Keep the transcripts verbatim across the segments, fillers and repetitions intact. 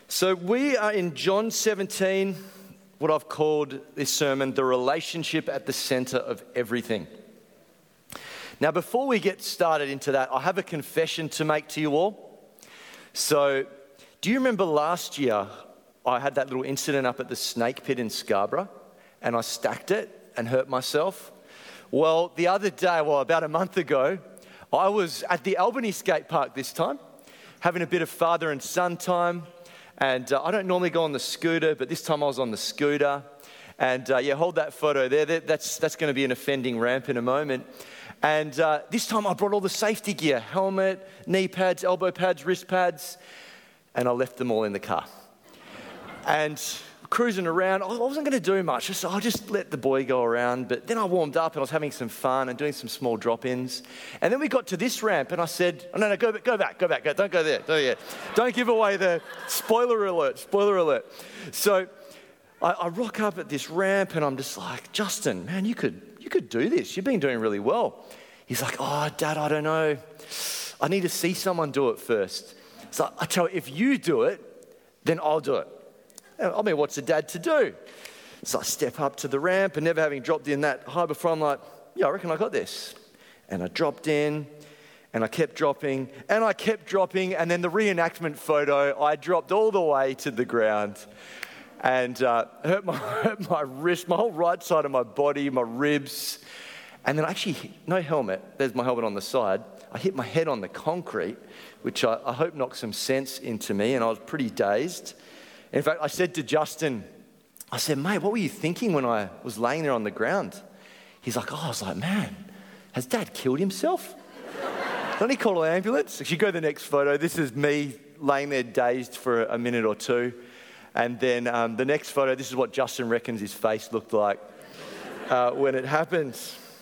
So we are in John seventeen, what I've called this sermon, the relationship at the center of everything. Now, before we get started into that, I have a confession to make to you all. So, do you remember last year I had that little incident up at the snake pit in Scarborough and I stacked it and hurt myself? Well, the other day, well, about a month ago, I was at the Albany skate park this time, having a bit of father and son time. And uh, I don't normally go on the scooter, but this time I was on the scooter. And uh, yeah, hold that photo there. That's, that's going to be an offending ramp in a moment. And uh, this time I brought all the safety gear, helmet, knee pads, elbow pads, wrist pads, and I left them all in the car. And cruising around, I wasn't going to do much. So I'll just let the boy go around. But then I warmed up and I was having some fun and doing some small drop-ins. And then we got to this ramp and I said, oh, no, no, go, go back, go back. Go, don't go there. Don't, yeah. don't give away the spoiler alert, spoiler alert. So I, I rock up at this ramp and I'm just like, Justin, man, you could, you could do this. You've been doing really well. He's like, oh, Dad, I don't know. I need to see someone do it first. So I tell you, if you do it, then I'll do it. I mean, what's a dad to do? So I step up to the ramp and never having dropped in that high before, I'm like, yeah, I reckon I got this. And I dropped in and I kept dropping and I kept dropping. And then the reenactment photo, I dropped all the way to the ground and uh, hurt, my, hurt my wrist, my whole right side of my body, my ribs. And then actually, no helmet. There's my helmet on the side. I hit my head on the concrete, which I, I hope knocked some sense into me. And I was pretty dazed. In fact, I said to Justin, I said, mate, what were you thinking when I was laying there on the ground? He's like, oh, I was like, man, has Dad killed himself? Don't he call an ambulance? If you go to the next photo, this is me laying there dazed for a minute or two. And then um, the next photo, this is what Justin reckons his face looked like uh, when it happened.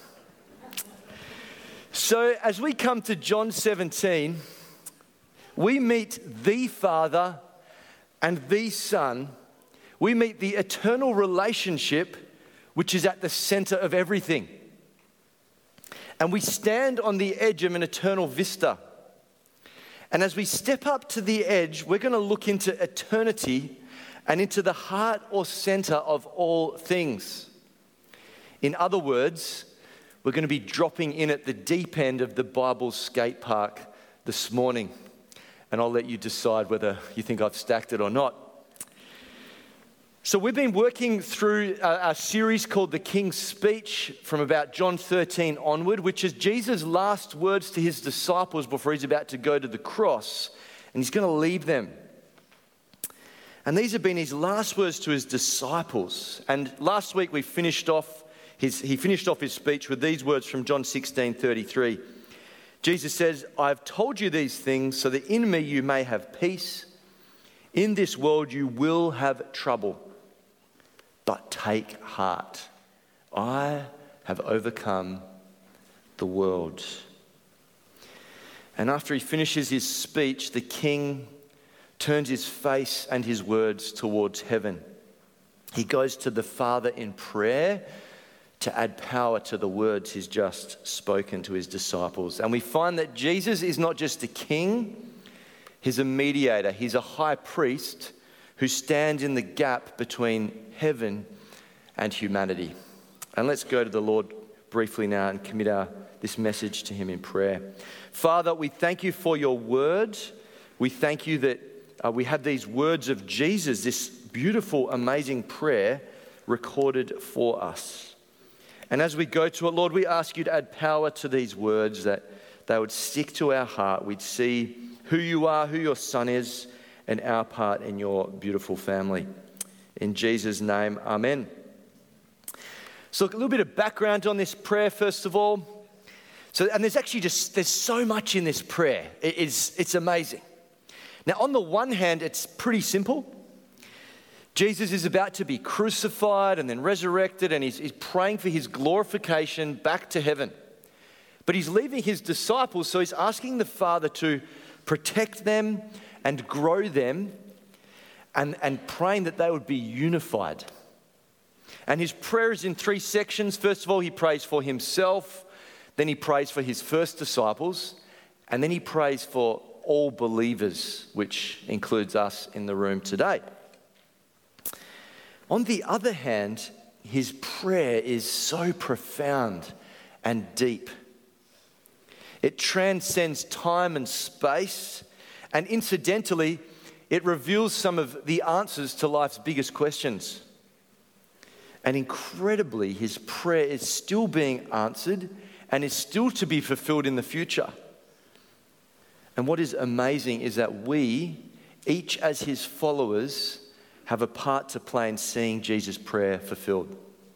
So as we come to John seventeen, we meet the Father and the Son. We meet the eternal relationship which is at the center of everything. And we stand on the edge of an eternal vista. And as we step up to the edge, we're going to look into eternity and into the heart or center of all things. In other words, we're going to be dropping in at the deep end of the Bible skate park this morning. And I'll let you decide whether you think I've stacked it or not. So we've been working through a, a series called The King's Speech from about John thirteen onward, which is Jesus' last words to his disciples before he's about to go to the cross. And he's going to leave them. And these have been his last words to his disciples. And last week we finished off his, he finished off his speech with these words from John sixteen thirty-three. Jesus says, I've told you these things so that in me you may have peace. In this world you will have trouble. But take heart. I have overcome the world. And after he finishes his speech, the king turns his face and his words towards heaven. He goes to the Father in prayer to add power to the words he's just spoken to his disciples. And we find that Jesus is not just a king, he's a mediator. He's a high priest who stands in the gap between heaven and humanity. And let's go to the Lord briefly now and commit our, this message to him in prayer. Father, we thank you for your word. We thank you that uh, we have these words of Jesus, this beautiful, amazing prayer recorded for us. And as we go to it, Lord, we ask you to add power to these words, that they would stick to our heart. We'd see who you are, who your Son is, and our part in your beautiful family. In Jesus' name, amen. So look, a little bit of background on this prayer, first of all. So, and there's actually just, there's so much in this prayer. It is, it's amazing. Now, on the one hand, it's pretty simple. Jesus is about to be crucified and then resurrected, and he's, he's praying for his glorification back to heaven. But he's leaving his disciples, so he's asking the Father to protect them and grow them, and, and praying that they would be unified. And his prayer is in three sections. First of all, he prays for himself, then he prays for his first disciples, and then he prays for all believers, which includes us in the room today. On the other hand, his prayer is so profound and deep. It transcends time and space, and incidentally, it reveals some of the answers to life's biggest questions. And incredibly, his prayer is still being answered and is still to be fulfilled in the future. And what is amazing is that we, each as his followers, have a part to play in seeing Jesus' prayer fulfilled.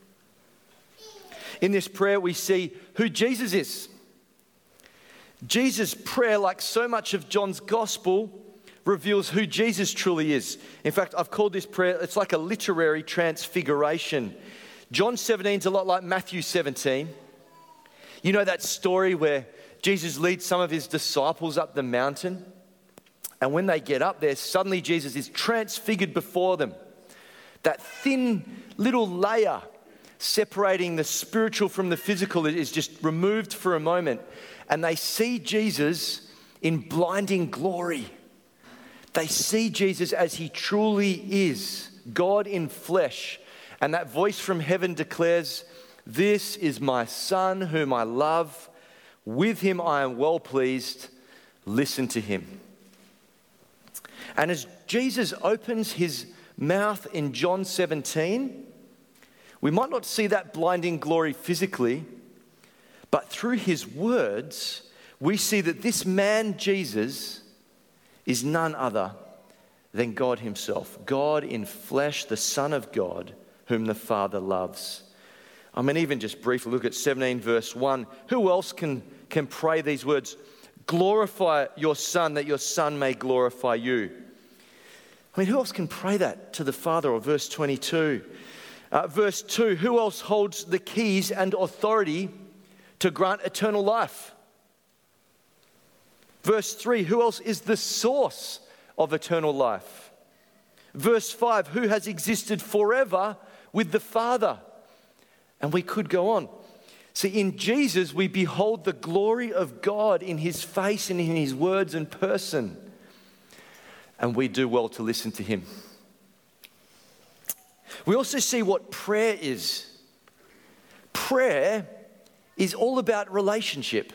In this prayer, we see who Jesus is. Jesus' prayer, like so much of John's gospel, reveals who Jesus truly is. In fact, I've called this prayer, it's like a literary transfiguration. John seventeen is a lot like Matthew seventeen. You know that story where Jesus leads some of his disciples up the mountain, and when they get up there, suddenly Jesus is transfigured before them. That thin little layer separating the spiritual from the physical is just removed for a moment, and they see Jesus in blinding glory. They see Jesus as he truly is, God in flesh. And that voice from heaven declares, "This is my Son whom I love. With him I am well pleased. Listen to him." And as Jesus opens his mouth in John seventeen, we might not see that blinding glory physically, but through his words, we see that this man, Jesus, is none other than God himself. God in flesh, the Son of God, whom the Father loves. I mean, even just briefly look at seventeen verse one. Who else can, can pray these words? Glorify your Son, that your Son may glorify you. I mean, who else can pray that to the Father? Or verse twenty-two. Uh, verse two, who else holds the keys and authority to grant eternal life? Verse three, who else is the source of eternal life? Verse five, who has existed forever with the Father? And we could go on. See, in Jesus, we behold the glory of God in his face and in his words and person. And we do well to listen to him. We also see what prayer is. Prayer is all about relationship.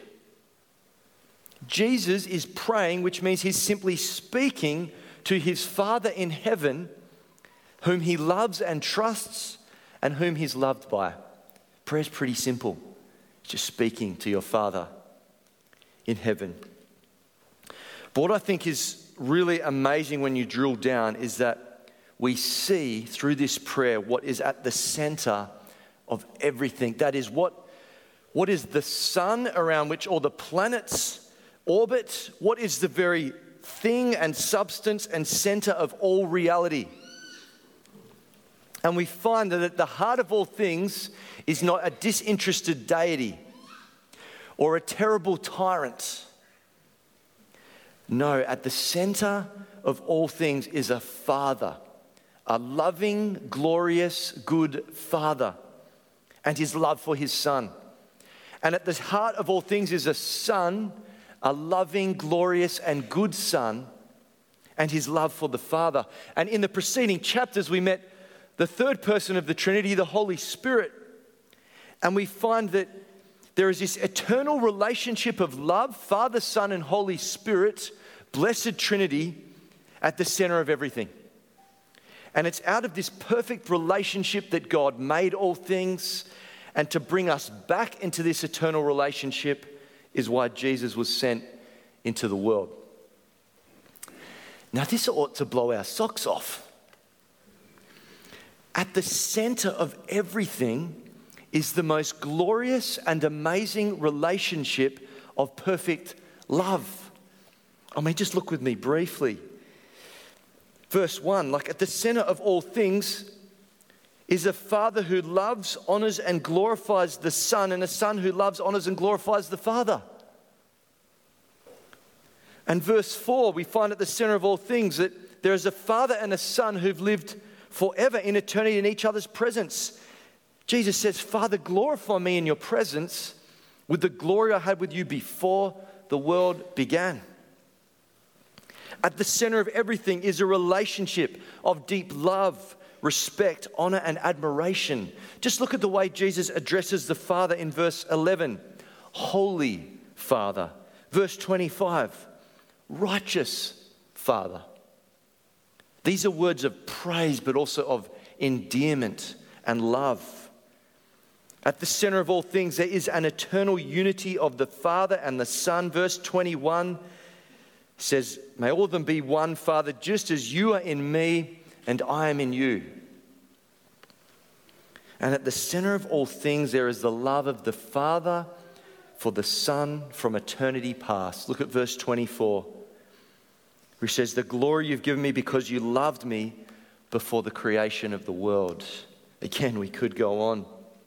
Jesus is praying, which means he's simply speaking to his Father in heaven, whom he loves and trusts and whom he's loved by. Prayer is pretty simple. It's just speaking to your Father in heaven. But what I think is really amazing when you drill down is that we see through this prayer what is at the center of everything. That is what, what is the sun around which all the planets orbit, what is the very thing and substance and center of all reality. And we find that at the heart of all things is not a disinterested deity or a terrible tyrant. No, at the center of all things is a Father, a loving, glorious, good Father, and his love for his Son. And at the heart of all things is a Son, a loving, glorious, and good Son, and his love for the Father. And in the preceding chapters, we met the third person of the Trinity, the Holy Spirit. And we find that there is this eternal relationship of love, Father, Son, and Holy Spirit, blessed Trinity, at the center of everything. And it's out of this perfect relationship that God made all things, and to bring us back into this eternal relationship is why Jesus was sent into the world. Now, this ought to blow our socks off. At the center of everything is the most glorious and amazing relationship of perfect love. I mean, just look with me briefly. Verse one, like at the center of all things is a Father who loves, honors, and glorifies the Son, and a Son who loves, honors, and glorifies the Father. And verse four, we find at the center of all things that there is a Father and a Son who've lived forever in eternity in each other's presence. Jesus says, Father, glorify me in your presence with the glory I had with you before the world began. At the center of everything is a relationship of deep love, respect, honor, and admiration. Just look at the way Jesus addresses the Father in verse eleven. Holy Father. Verse twenty-five. Righteous Father. These are words of praise, but also of endearment and love. At the center of all things, there is an eternal unity of the Father and the Son. Verse twenty-one says, may all of them be one, Father, just as you are in me and I am in you. And at the center of all things, there is the love of the Father for the Son from eternity past. Look at verse twenty-four, which says, the glory you've given me because you loved me before the creation of the world. Again, we could go on.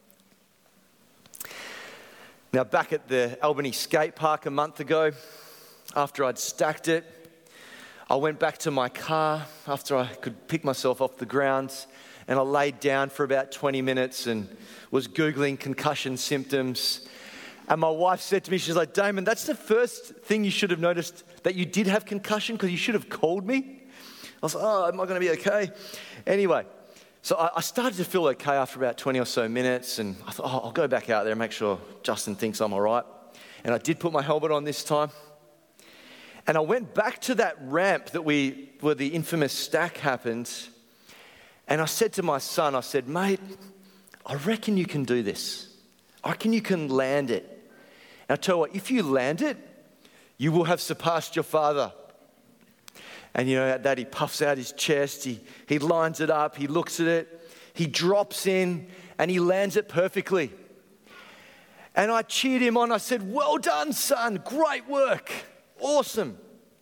Now, back at the Albany skate park a month ago, after I'd stacked it, I went back to my car after I could pick myself off the ground, and I laid down for about twenty minutes and was Googling concussion symptoms. And my wife said to me, she's like, Damon, that's the first thing you should have noticed, that you did have concussion, because you should have called me. I was like, oh, am I going to be okay? Anyway, so I, I started to feel okay after about twenty or so minutes, and I thought, oh, I'll go back out there and make sure Justin thinks I'm all right. And I did put my helmet on this time. And I went back to that ramp that we, where the infamous stack happened. And I said to my son, I said, mate, I reckon you can do this. I reckon you can land it. And I tell you what, if you land it, you will have surpassed your father. And you know, at that he puffs out his chest, he, he lines it up, he looks at it, he drops in, and he lands it perfectly. And I cheered him on. I said, well done, son, great work. Awesome.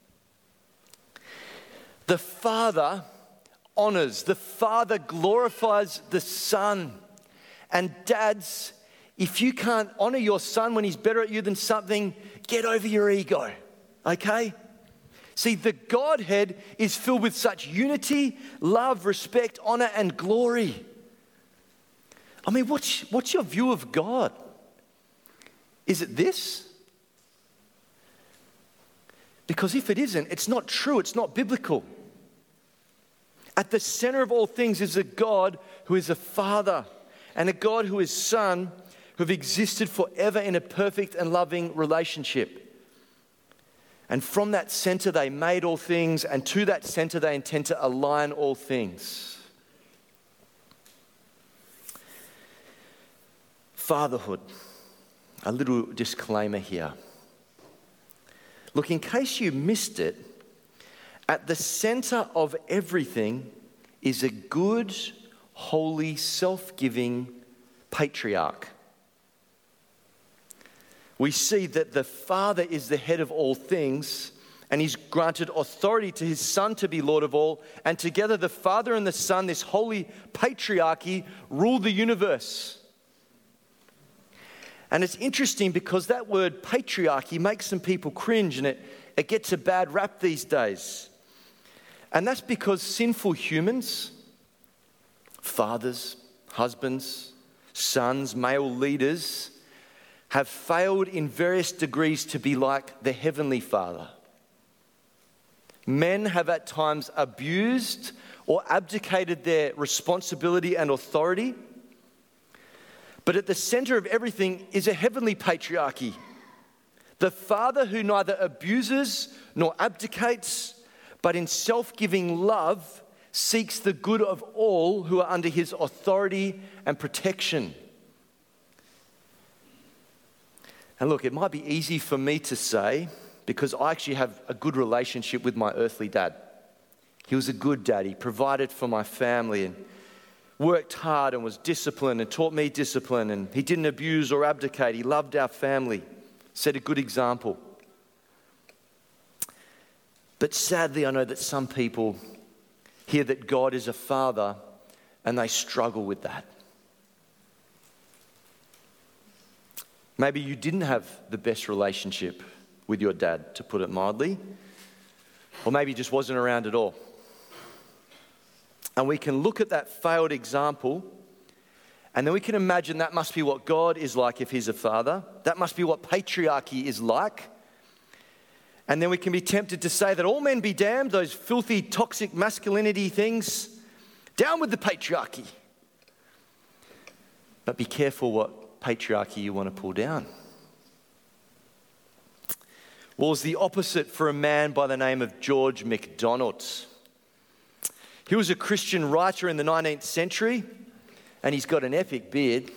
The Father honors, the Father glorifies the Son. And dads, if you can't honor your son when he's better at you than something, get over your ego, okay? See, the Godhead is filled with such unity, love, respect, honor, and glory. I mean, what's, what's your view of God? Is it this? Because if it isn't, it's not true, it's not biblical. At the center of all things is a God who is a Father, and a God who is Son, who have existed forever in a perfect and loving relationship. And from that center they made all things, and to that center they intend to align all things. Fatherhood. A little disclaimer here. Look, in case you missed it, at the center of everything is a good, holy, self-giving patriarch. We see that the Father is the head of all things, and he's granted authority to his Son to be Lord of all, and together the Father and the Son, this holy patriarchy, rule the universe. And it's interesting because that word patriarchy makes some people cringe, and it, it gets a bad rap these days. And that's because sinful humans, fathers, husbands, sons, male leaders, have failed in various degrees to be like the Heavenly Father. Men have at times abused or abdicated their responsibility and authority. But at the center of everything is a heavenly patriarchy. The Father who neither abuses nor abdicates, but in self-giving love seeks the good of all who are under his authority and protection. And look, it might be easy for me to say, because I actually have a good relationship with my earthly dad. He was a good dad. He provided for my family and worked hard and was disciplined and taught me discipline, and he didn't abuse or abdicate. He loved our family, set a good example. But sadly, I know that some people hear that God is a father and they struggle with that. Maybe you didn't have the best relationship with your dad, to put it mildly, or maybe he just wasn't around at all. And we can look at that failed example, and then we can imagine that must be what God is like if he's a father. That must be what patriarchy is like. And then we can be tempted to say that all men be damned, those filthy, toxic masculinity things. Down with the patriarchy. But be careful what patriarchy you want to pull down. Well, it's the opposite for a man by the name of George MacDonald. He was a Christian writer in the nineteenth century, and he's got an epic beard.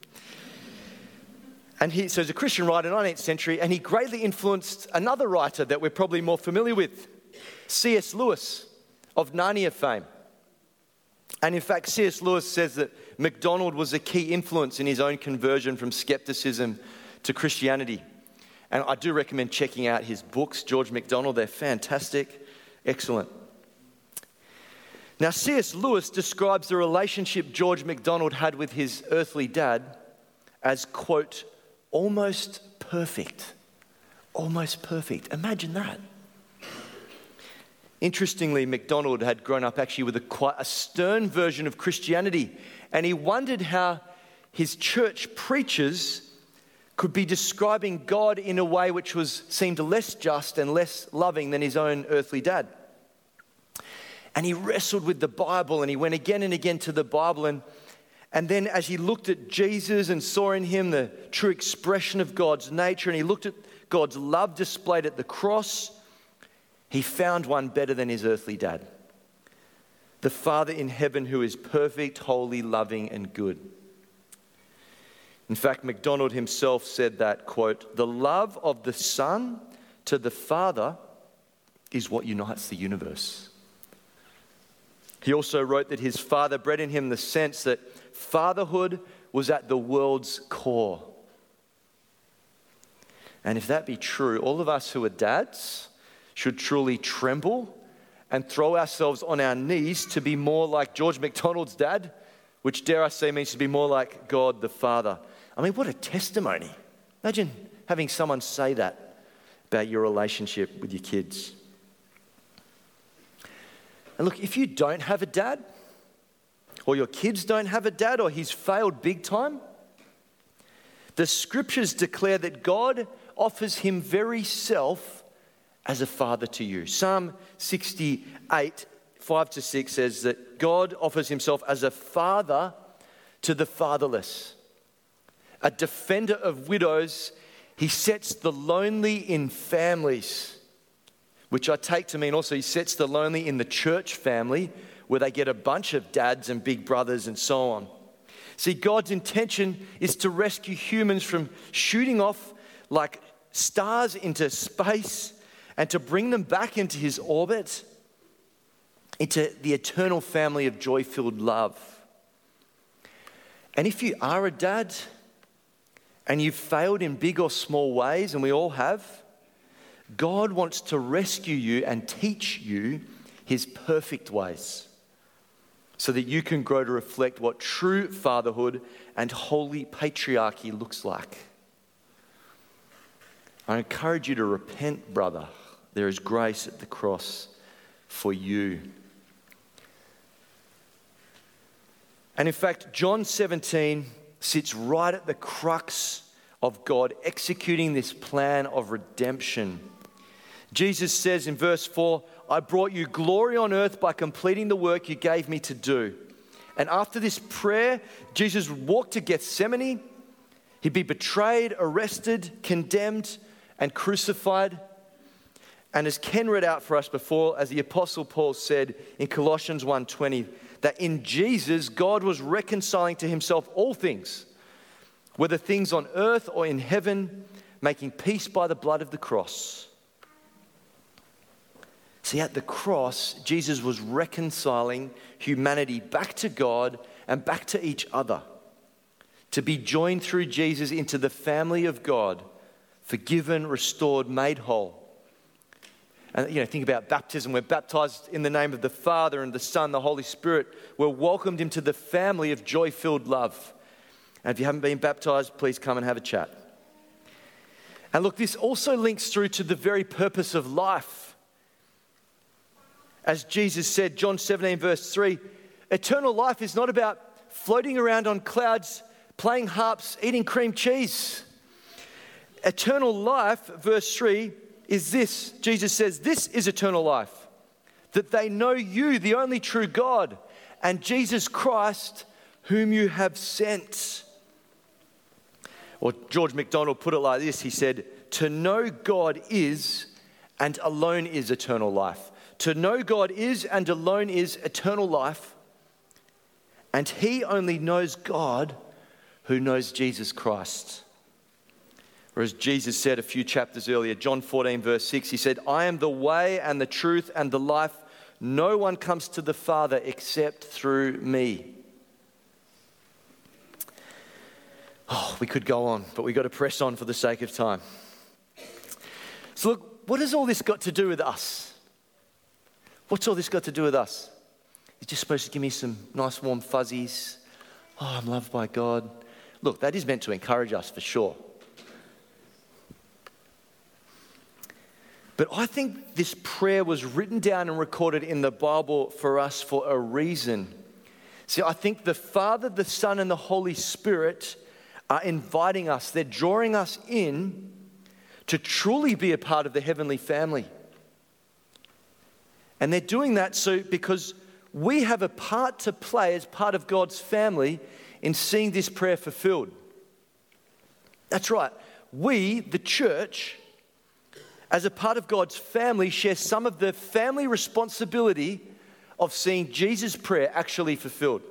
And he, so he's a Christian writer in the nineteenth century, and he greatly influenced another writer that we're probably more familiar with, C S Lewis of Narnia fame. And in fact, C S Lewis says that MacDonald was a key influence in his own conversion from skepticism to Christianity. And I do recommend checking out his books, George MacDonald. They're fantastic, excellent. Now, C S Lewis describes the relationship George MacDonald had with his earthly dad as, quote, almost perfect. Almost perfect. Imagine that. Interestingly, MacDonald had grown up actually with a quite a stern version of Christianity, and he wondered how his church preachers could be describing God in a way which was seemed less just and less loving than his own earthly dad. And he wrestled with the Bible, and he went again and again to the Bible, and, and then as he looked at Jesus and saw in him the true expression of God's nature, and he looked at God's love displayed at the cross, he found one better than his earthly dad. The Father in heaven who is perfect, holy, loving, and good. In fact, MacDonald himself said that, quote, the love of the Son to the Father is what unites the universe. He also wrote that his father bred in him the sense that fatherhood was at the world's core. And if that be true, all of us who are dads should truly tremble and throw ourselves on our knees to be more like George MacDonald's dad, which, dare I say, means to be more like God the Father. I mean, what a testimony. Imagine having someone say that about your relationship with your kids. And look, if you don't have a dad, or your kids don't have a dad, or he's failed big time, the scriptures declare that God offers him very self as a father to you. Psalm sixty-eight, five to six says that God offers himself as a father to the fatherless, a defender of widows. He sets the lonely in families, which I take to mean also he sets the lonely in the church family, where they get a bunch of dads and big brothers and so on. See, God's intention is to rescue humans from shooting off like stars into space and to bring them back into his orbit, into the eternal family of joy-filled love. And if you are a dad and you've failed in big or small ways, and we all have, God wants to rescue you and teach you his perfect ways so that you can grow to reflect what true fatherhood and holy patriarchy looks like. I encourage you to repent, brother. There is grace at the cross for you. And in fact, John seventeen sits right at the crux of God executing this plan of redemption. Jesus says in verse four, I brought you glory on earth by completing the work you gave me to do. And after this prayer, Jesus would walk to Gethsemane. He'd be betrayed, arrested, condemned, and crucified. And as Ken read out for us before, as the Apostle Paul said in Colossians one twenty, that in Jesus, God was reconciling to himself all things, whether things on earth or in heaven, making peace by the blood of the cross. See, at the cross, Jesus was reconciling humanity back to God and back to each other, to be joined through Jesus into the family of God, forgiven, restored, made whole. And, you know, think about baptism. We're baptized in the name of the Father and the Son, the Holy Spirit. We're welcomed into the family of joy-filled love. And if you haven't been baptized, please come and have a chat. And look, this also links through to the very purpose of life. As Jesus said, John seventeen, verse three, eternal life is not about floating around on clouds, playing harps, eating cream cheese. Eternal life, verse three, is this. Jesus says, this is eternal life, that they know you, the only true God, and Jesus Christ, whom you have sent. Or George MacDonald put it like this. He said, to know God is and alone is eternal life. To know God is and alone is eternal life. And he only knows God who knows Jesus Christ. Whereas Jesus said a few chapters earlier, John fourteen verse six, he said, I am the way and the truth and the life. No one comes to the Father except through me. Oh, we could go on, but we've got to press on for the sake of time. So look, what has all this got to do with us? What's all this got to do with us? You're just supposed to give me some nice warm fuzzies. Oh, I'm loved by God. Look, that is meant to encourage us for sure. But I think this prayer was written down and recorded in the Bible for us for a reason. See, I think the Father, the Son, and the Holy Spirit are inviting us. They're drawing us in to truly be a part of the heavenly family. And they're doing that so because we have a part to play as part of God's family in seeing this prayer fulfilled. That's right. We, the church, as a part of God's family, share some of the family responsibility of seeing Jesus' prayer actually fulfilled.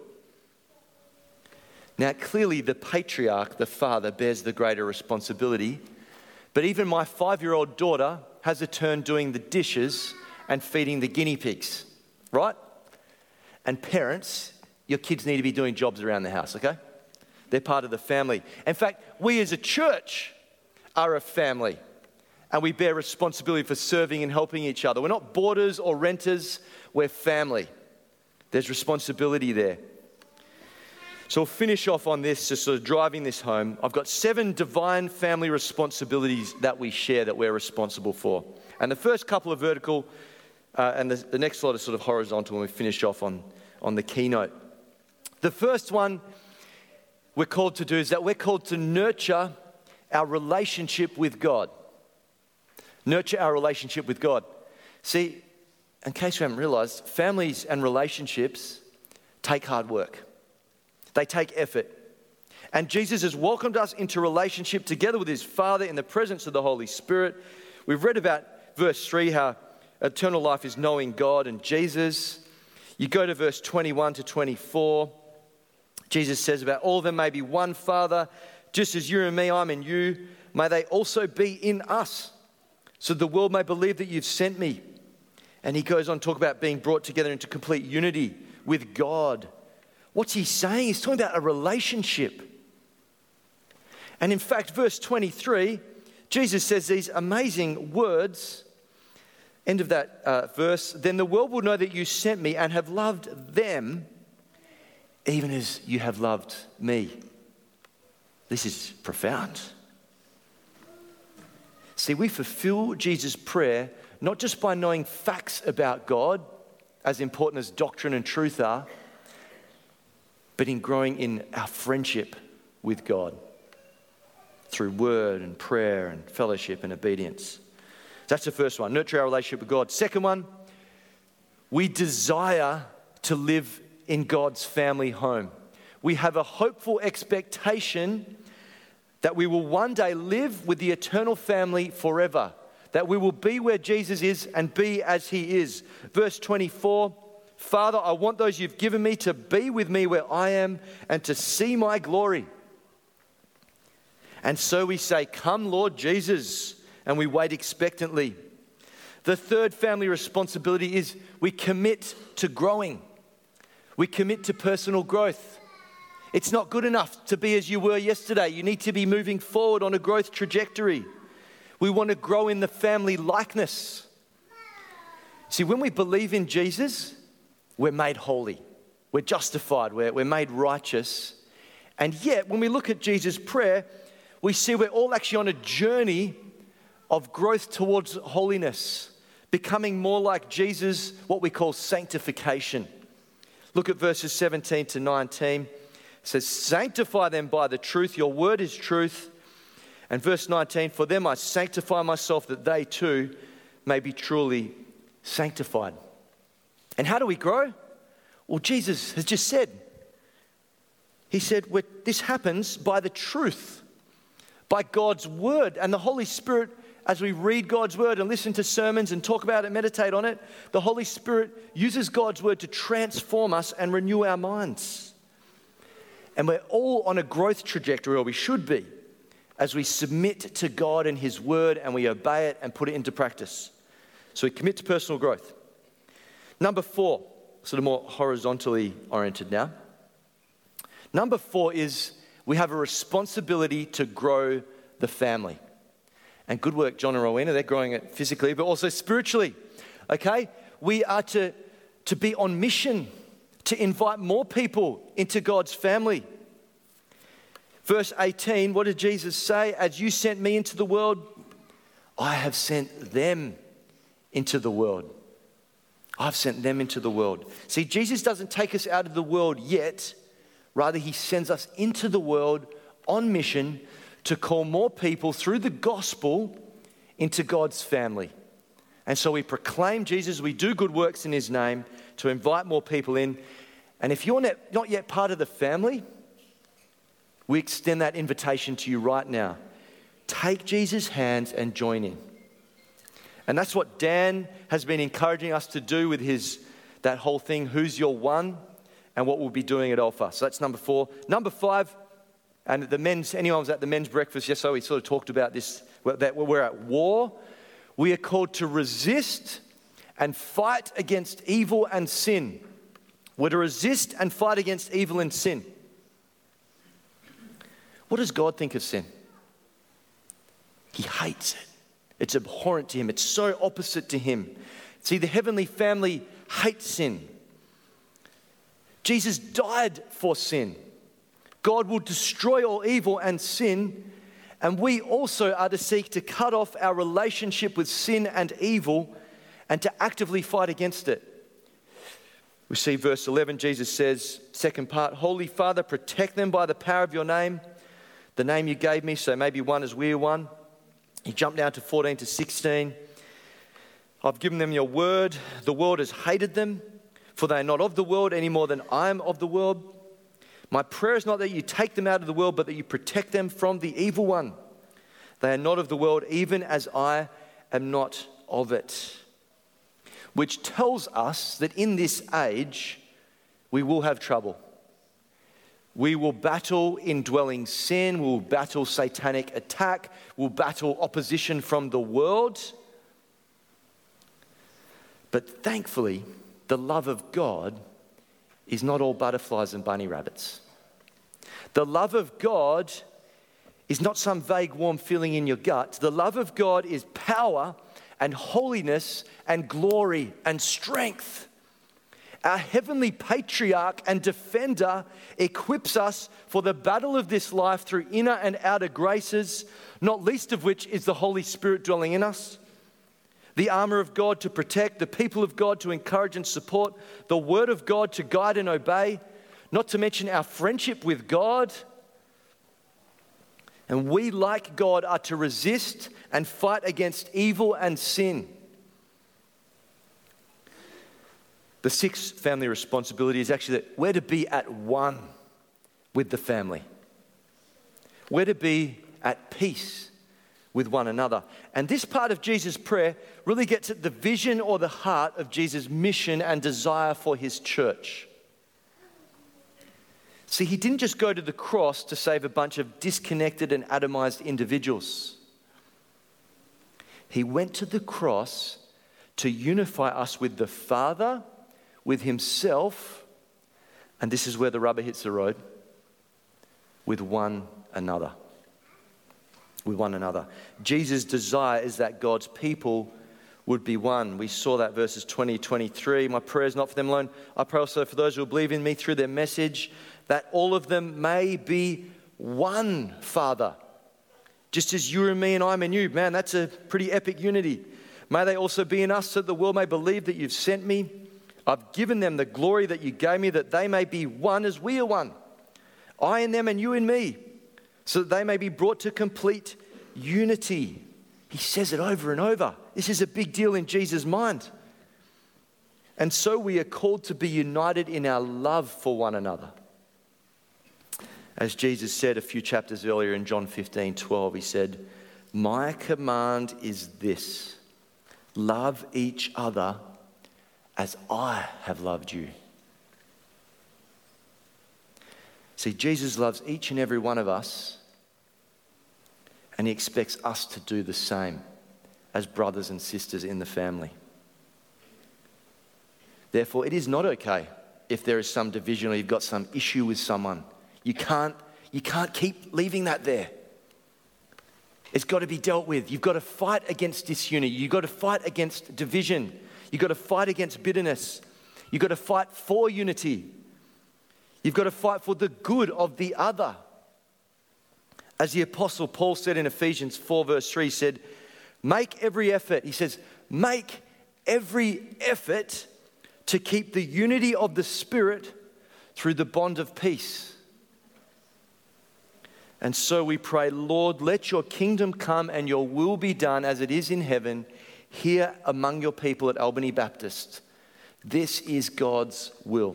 Now, clearly the patriarch, the father, bears the greater responsibility. But even my five-year-old daughter has a turn doing the dishes and feeding the guinea pigs, right? And parents, your kids need to be doing jobs around the house, okay? They're part of the family. In fact, we as a church are a family. And we bear responsibility for serving and helping each other. We're not boarders or renters, we're family. There's responsibility there. So we'll finish off on this, just sort of driving this home. I've got seven divine family responsibilities that we share that we're responsible for. And the first couple are vertical, uh, and the, the next lot is sort of horizontal when we finish off on, on the keynote. The first one we're called to do is that we're called to nurture our relationship with God. Nurture our relationship with God. See, in case you haven't realized, families and relationships take hard work. They take effort. And Jesus has welcomed us into relationship together with his Father in the presence of the Holy Spirit. We've read about verse three, how eternal life is knowing God and Jesus. You go to verse twenty-one to twenty-four. Jesus says about all of them may be one Father, just as you and me, I'm in you. May they also be in us, so the world may believe that you've sent me. And he goes on to talk about being brought together into complete unity with God. What's he saying? He's talking about a relationship. And in fact, verse twenty-three, Jesus says these amazing words, end of that uh, verse, then the world will know that you sent me and have loved them even as you have loved me. This is profound. See, we fulfill Jesus' prayer not just by knowing facts about God, as important as doctrine and truth are, but in growing in our friendship with God through word and prayer and fellowship and obedience. That's the first one, nurture our relationship with God. Second one, we desire to live in God's family home. We have a hopeful expectation that we will one day live with the eternal family forever, that we will be where Jesus is and be as he is. Verse twenty-four, Father, I want those you've given me to be with me where I am and to see my glory. And so we say, come Lord Jesus, and we wait expectantly. The third family responsibility is we commit to growing. We commit to personal growth. It's not good enough to be as you were yesterday. You need to be moving forward on a growth trajectory. We want to grow in the family likeness. See, when we believe in Jesus, we're made holy. We're justified. We're, we're made righteous. And yet, when we look at Jesus' prayer, we see we're all actually on a journey of growth towards holiness, becoming more like Jesus, what we call sanctification. Look at verses seventeen to nineteen. It says, sanctify them by the truth. Your word is truth. And verse nineteen, for them I sanctify myself that they too may be truly sanctified. And how do we grow? Well, Jesus has just said, he said, this happens by the truth, by God's word. And the Holy Spirit, as we read God's word and listen to sermons and talk about it, meditate on it, the Holy Spirit uses God's word to transform us and renew our minds. And we're all on a growth trajectory, or we should be, as we submit to God and his word and we obey it and put it into practice. So we commit to personal growth. Number four, sort of more horizontally oriented now. Number four is we have a responsibility to grow the family. And good work, John and Rowena, they're growing it physically, but also spiritually, okay? We are to, to be on mission, to invite more people into God's family. Verse eighteen, what did Jesus say? As you sent me into the world, I have sent them into the world. I've sent them into the world. See, Jesus doesn't take us out of the world yet. Rather, he sends us into the world on mission to call more people through the gospel into God's family. And so we proclaim Jesus, we do good works in his name to invite more people in. And if you're not yet part of the family, we extend that invitation to you right now. Take Jesus' hands and join in. And that's what Dan has been encouraging us to do with his, that whole thing, Who's Your One, and what we'll be doing at Alpha. So that's number four. Number five, and the men's, anyone was at the men's breakfast yesterday, we sort of talked about this, that we're at war. We are called to resist and fight against evil and sin. We're to resist and fight against evil and sin. What does God think of sin? He hates it. It's abhorrent to him. It's so opposite to him. See, the heavenly family hates sin. Jesus died for sin. God will destroy all evil and sin, and we also are to seek to cut off our relationship with sin and evil and to actively fight against it. We see verse eleven, Jesus says, second part, Holy Father, protect them by the power of your name, the name you gave me, so maybe one as we are one. He jumped down to fourteen to sixteen. I've given them your word. The world has hated them, for they are not of the world any more than I am of the world. My prayer is not that you take them out of the world, but that you protect them from the evil one. They are not of the world, even as I am not of it. Which tells us that in this age, we will have trouble. We will battle indwelling sin, we will battle satanic attack, we'll battle opposition from the world. But thankfully, the love of God is not all butterflies and bunny rabbits. The love of God is not some vague warm feeling in your gut. The love of God is power and holiness and glory and strength. Our heavenly patriarch and defender equips us for the battle of this life through inner and outer graces, not least of which is the Holy Spirit dwelling in us. The armor of God to protect, the people of God to encourage and support, the word of God to guide and obey, not to mention our friendship with God. And we, like God, are to resist and fight against evil and sin. The sixth family responsibility is actually that we're to be at one with the family. We're to be at peace with one another. And this part of Jesus' prayer really gets at the vision or the heart of Jesus' mission and desire for his church. See, he didn't just go to the cross to save a bunch of disconnected and atomized individuals. He went to the cross to unify us with the Father, with himself, and this is where the rubber hits the road, with one another. With one another. Jesus' desire is that God's people would be one. We saw that verses twenty, twenty-three. My prayer is not for them alone. I pray also for those who will believe in me through their message, that all of them may be one, Father. Just as you and me and I'm in you. Man, that's a pretty epic unity. May they also be in us so that the world may believe that you've sent me. I've given them the glory that you gave me, that they may be one as we are one. I in them and you in me, so that they may be brought to complete unity. He says it over and over. This is a big deal in Jesus' mind. And so we are called to be united in our love for one another. As Jesus said a few chapters earlier in John fifteen twelve, he said, "My command is this, love each other as I have loved you." See, Jesus loves each and every one of us, and he expects us to do the same as brothers and sisters in the family. Therefore, it is not okay if there is some division or you've got some issue with someone. You can't, you can't keep leaving that there. It's got to be dealt with. You've got to fight against disunity. You've got to fight against division. You've got to fight against bitterness. You've got to fight for unity. You've got to fight for the good of the other. As the Apostle Paul said in Ephesians four verse three, he said, make every effort. He says, make every effort to keep the unity of the Spirit through the bond of peace. And so we pray, Lord, let your kingdom come and your will be done as it is in heaven, here among your people at Albany Baptist. This is God's will.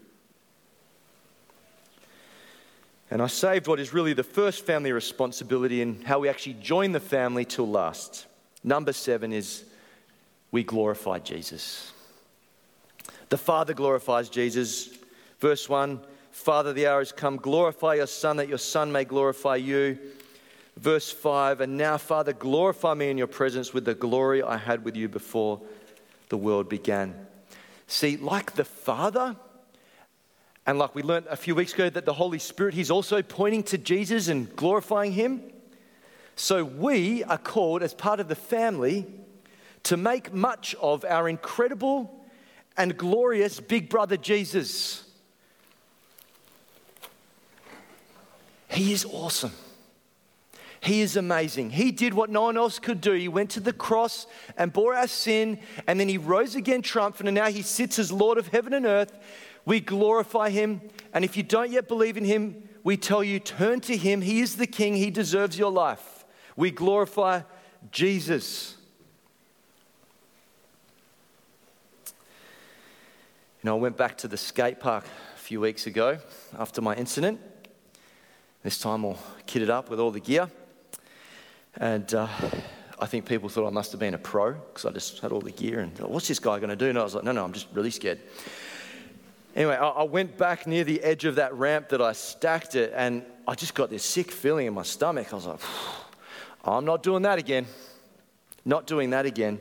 And I saved what is really the first family responsibility and how we actually join the family till last. Number seven is we glorify Jesus. The Father glorifies Jesus. Verse one, Father, the hour has come. Glorify your Son, that your Son may glorify you. Verse five, and now, Father, glorify me in your presence with the glory I had with you before the world began. See, like the Father, and like we learned a few weeks ago that the Holy Spirit, he's also pointing to Jesus and glorifying him. So we are called as part of the family to make much of our incredible and glorious big brother Jesus. He is awesome. He is amazing. He did what no one else could do. He went to the cross and bore our sin, and then he rose again triumphant, and now he sits as Lord of heaven and earth. We glorify him, and if you don't yet believe in him, we tell you, turn to him. He is the King. He deserves your life. We glorify Jesus. You know, I went back to the skate park a few weeks ago after my incident. This time all kitted up with all the gear. And uh, I think people thought I must have been a pro because I just had all the gear and thought, what's this guy going to do? And I was like, no, no, I'm just really scared. Anyway, I, I went back near the edge of that ramp that I stacked it, and I just got this sick feeling in my stomach. I was like, I'm not doing that again. Not doing that again.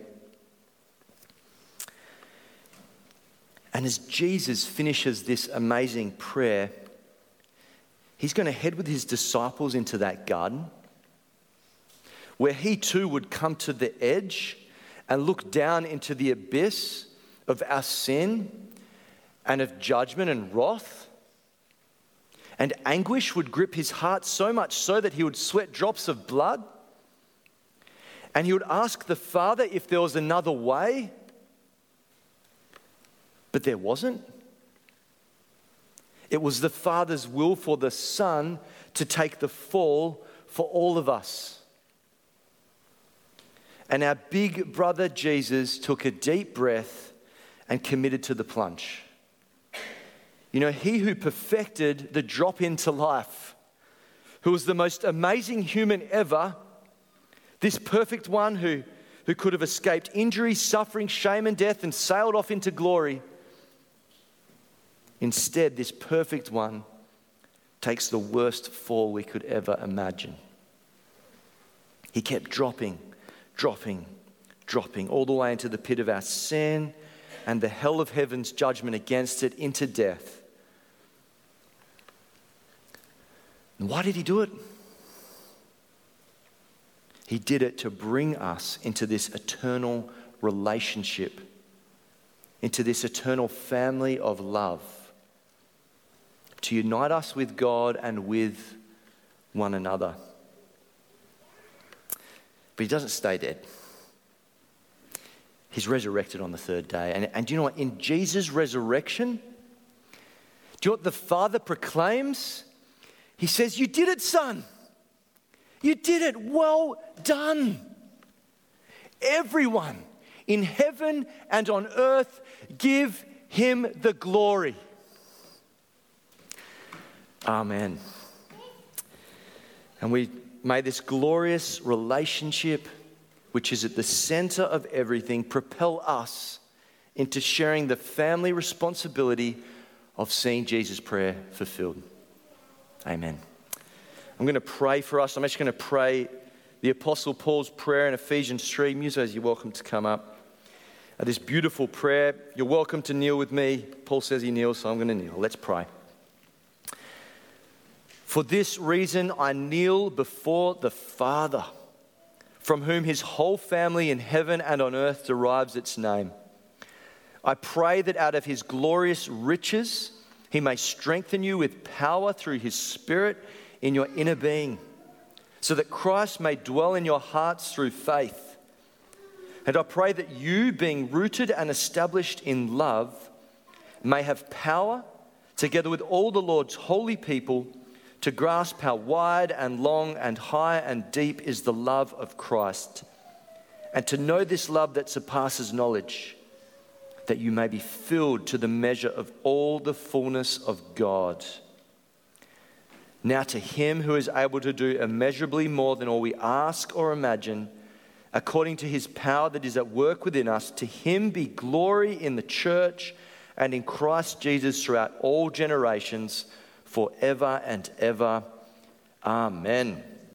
And as Jesus finishes this amazing prayer, he's going to head with his disciples into that garden where he too would come to the edge and look down into the abyss of our sin and of judgment and wrath. And anguish would grip his heart so much so that he would sweat drops of blood. And he would ask the Father if there was another way. But there wasn't. It was the Father's will for the Son to take the fall for all of us. And our big brother Jesus took a deep breath and committed to the plunge. You know, he who perfected the drop into life, who was the most amazing human ever, this perfect one who, who could have escaped injury, suffering, shame, and death and sailed off into glory. Instead, this perfect one takes the worst fall we could ever imagine. He kept dropping, dropping, dropping all the way into the pit of our sin and the hell of heaven's judgment against it, into death. And why did he do it? He did it to bring us into this eternal relationship, into this eternal family of love, to unite us with God and with one another. But he doesn't stay dead. He's resurrected on the third day. And, and do you know what? In Jesus' resurrection, do you know what the Father proclaims? He says, you did it, Son. You did it. Well done. Everyone in heaven and on earth, give him the glory. Amen. And we may this glorious relationship, which is at the center of everything, propel us into sharing the family responsibility of seeing Jesus' prayer fulfilled. Amen. I'm going to pray for us. I'm actually going to pray the Apostle Paul's prayer in Ephesians three. Musos, you're welcome to come up. Uh, this beautiful prayer. You're welcome to kneel with me. Paul says he kneels, so I'm going to kneel. Let's pray. For this reason, I kneel before the Father, from whom his whole family in heaven and on earth derives its name. I pray that out of his glorious riches, he may strengthen you with power through his Spirit in your inner being, so that Christ may dwell in your hearts through faith. And I pray that you, being rooted and established in love, may have power, together with all the Lord's holy people, to grasp how wide and long and high and deep is the love of Christ, and to know this love that surpasses knowledge, that you may be filled to the measure of all the fullness of God. Now to him who is able to do immeasurably more than all we ask or imagine, according to his power that is at work within us, to him be glory in the church and in Christ Jesus throughout all generations, forever and ever. Amen.